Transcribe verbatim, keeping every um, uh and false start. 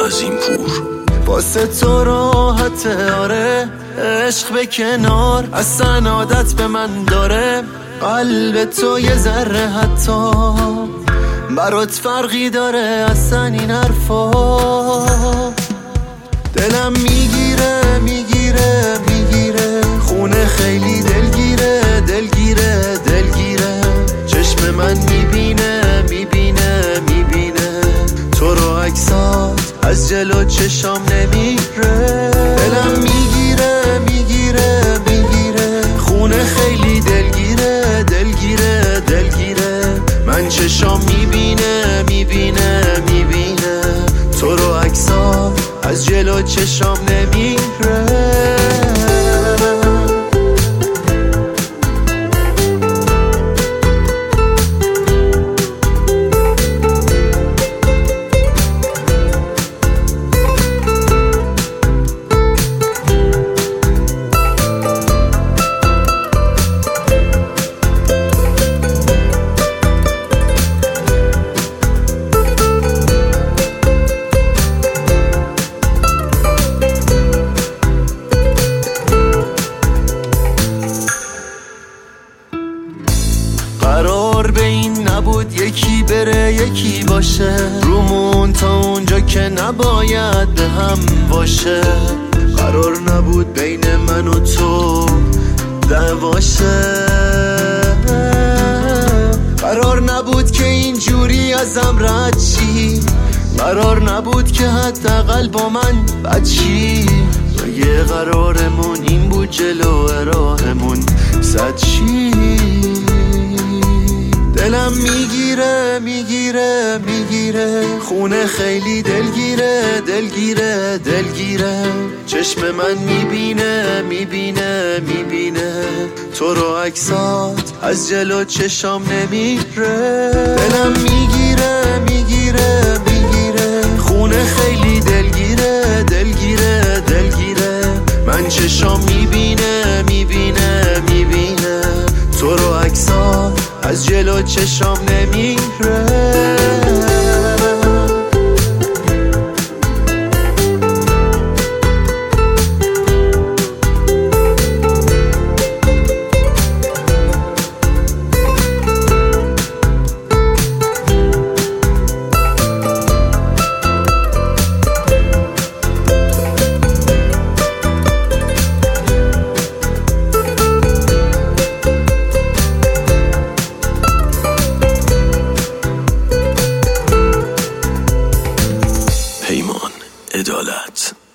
از این پور. واسه تو راحته آره، عشق به کنار اصلا عادت به من داره. قلب تو یه ذره حتی برات فرقی داره اصلا این حرفا. دلم میگیره میگیره میگیره، خونه خیلی دلگیره دلگیره دلگیره. چشم من میبینه میبینه میبینه تو رو، عکسات از جلو چشام نمیره. دلم میگیره میگیره میگیره، خونه خیلی دلگیره دلگیره دلگیره. من چشام میبینه میبینه میبینه تو رو، عکسات از جلو چشام نمیره. قرار به این نبود یکی بره یکی باشه، رومون تا اونجا که نباید به هم باشه. قرار نبود بین من و تو دعواشه، قرار نبود که اینجوری ازم رد شی، قرار نبود که حداقل با من بد شی. مگه قرارمون این بود جلو راهمون صد شی؟ دلم میگیره میگیره میگیره، خونه خیلی دلگیره دلگیره دلگیره. چشم من میبینه میبینه میبینه تو رو، عکسات از جلو چشام نمیره. دلم میگیره میگیره میگیره، خونه خیلی دلگیره دلگیره دلگیره. من چشام میبینه میبینه میبینه تو رو، عکسات از جلو چشام نمیره. پیمان عدالت.